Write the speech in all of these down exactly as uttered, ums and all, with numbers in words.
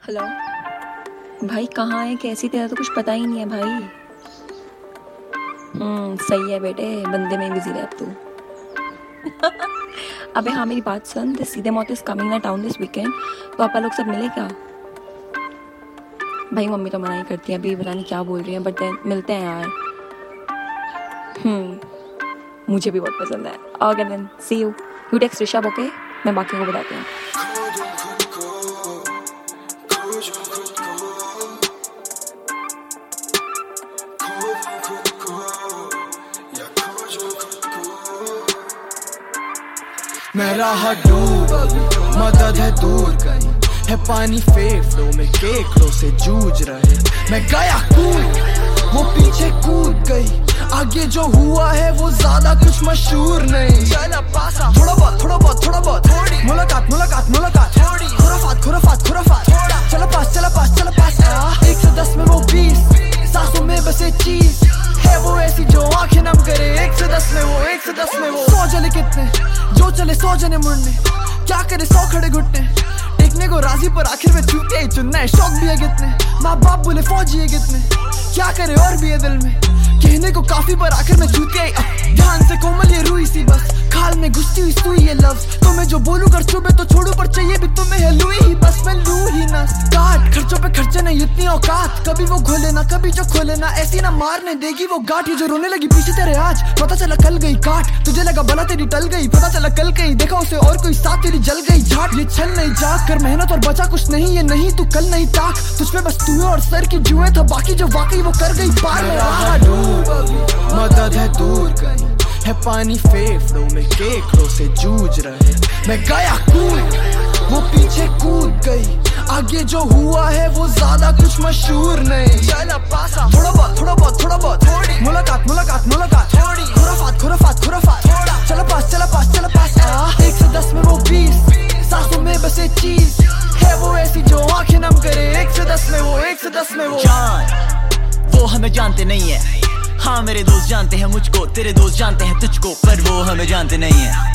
Hello भाई, कहाँ है, कैसी, तेरा तो कुछ पता ही नहीं है भाई। हम्म सही है बेटे, बंदे में बिजी रह तू। अबे हाँ, मेरी बात सुन, दिस सीधे मौत इज कमिंग ना टाउन दिस वीकेंड। तो पापा लोग सब मिले क्या? भाई मम्मी तो मना ही करती है, अभी पता नहीं क्या बोल रही है, बट मिलते हैं यार। हम्म मुझे भी बहुत पसंद है। Okay then, see you. You text Rishabh, okay? मैं बाकी को बताती हूँ। मैं रहा डूब, मदद है दूर कहीं, है पानी फेफड़ों में, केकड़ों से जूझ रहे। मैं गया कूद, वो पीछे कूद गई, आगे जो हुआ है वो ज्यादा कुछ मशहूर नहीं। चला पासा, थोड़ा बहुत थोड़ा बहुत थोड़ा बहुत, मुलाकात मुलाकात मुलाकात, खुराफात खुराफात खुराफात, चला पास चला पास चला पास। एक से दस में वो बीस, सांसों में बसे चीज है वो ऐसी जो आंखें नम करे। एक से दस में वो, एक से दस में वो। सौ जले कितने जो चले, सौ जने मुड़ने, क्या करे सौ खड़े घुटने, टेकने को राजी पर आखिर में चूते ही चुनना है। शौक भी है कितने, माँ बाप बोले फौजी है कितने, क्या करे और भी है दिल में, कहने को काफी पर आखिर में चूते ही। ध्यान से कोमल ये रूई सी बस, खाल में घुसती हुई सुई ये लफ्ज, तो मैं जो बोलूं कर चुभे तो छोड़ू, पर चाहिए भी तुम्हें है लुई ही बस, मैं लू ही ना काट। खर्चों पे खर्चे नहीं इतनी औकात, कभी वो खोले ना कभी जो खोले ना, ऐसी ना मारने देगी वो गांठ। ये जो रोने लगी पीछे तेरे आज, पता चला कल गई काट, तुझे लगा भला तेरी टल गई, पता चला कल कहीं देखा उसे और कोई साथ, तेरी जल गई झाट। ये छल नहीं जाग कर मेहनत और बचा कुछ नहीं, ये नहीं तू कल नहीं ताक, तुझ पे बस तू और सर की जुए था, बाकी जो वाकई वो कर गई पार। में रहा डूब, मदद है दूर कहीं, है पानी फेफड़ों में, केकड़ों से जूझ रहे। मैं गया कूद, वो पीछे कूद गई, आगे जो हुआ है वो ज्यादा कुछ मशहूर नहीं। चला पासा, थोड़ा बहुत थोड़ा बहुत थोड़ा बहुत, मुलाकात मुलाकात मुलाकात, खुराफात खुराफात खुराफात, चला पास चला पास चला पास। एक से दस में वो बीस, सांसों में बसे चीज है वो ऐसी जो आंखें नम करे। एक से दस में वो, एक से दस में वो। जान वो हमें जानते नहीं है, हाँ मेरे दोस्त जानते हैं मुझको, तेरे दोस्त जानते हैं तुझको, पर वो हमें जानते नहीं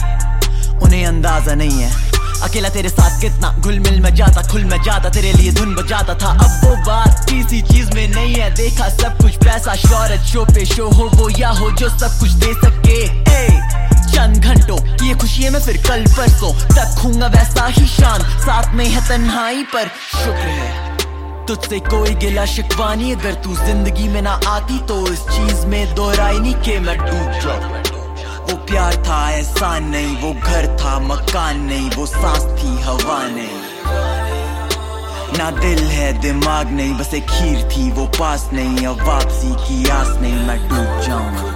है, उन्हें अंदाजा नहीं है अकेला तेरे साथ कितना घुल मिल में जाता, खुल में जाता, तेरे लिए धुन बजाता था। अब वो बात किसी चीज में नहीं है, देखा सब कुछ पैसा शौहरत, शो पे शो हो वो या हो जो सब कुछ दे सके। ए, चंद घंटों की ये खुशी है, मैं फिर कल परसों तक खूंगा वैसा ही शान, साथ में है तन्हाई पर शुक्र है तुझसे कोई गिला शिकवा नहीं, अगर तू जिंदगी में ना आती तो इस चीज में दोहराई नहीं के मैं डूब जाऊं। वो प्यार था एहसान नहीं, वो घर था मकान नहीं, वो सांस थी हवा नहीं, ना दिल है दिमाग नहीं, बस एक खीर थी वो पास नहीं, अब वापसी की आस नहीं, मैं डूब जाऊं।